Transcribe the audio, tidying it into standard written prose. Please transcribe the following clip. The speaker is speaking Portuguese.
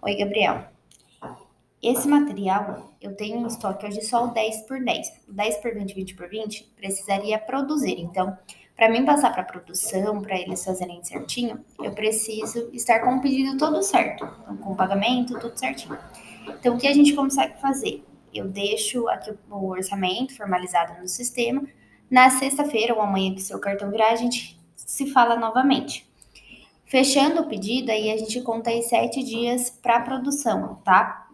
Oi, Gabriel. Esse material eu tenho em estoque hoje só o 10 por 10. O 10 por 20, 20 por 20 precisaria produzir. Então, para mim passar para produção, para eles fazerem certinho, eu preciso estar com o pedido todo certo, então, com o pagamento, tudo certinho. Então, o que a gente consegue fazer? Eu deixo aqui o orçamento formalizado no sistema. Na sexta-feira ou amanhã que seu cartão virar, a gente se fala novamente. Fechando o pedido, aí a gente conta aí 7 dias para produção, tá?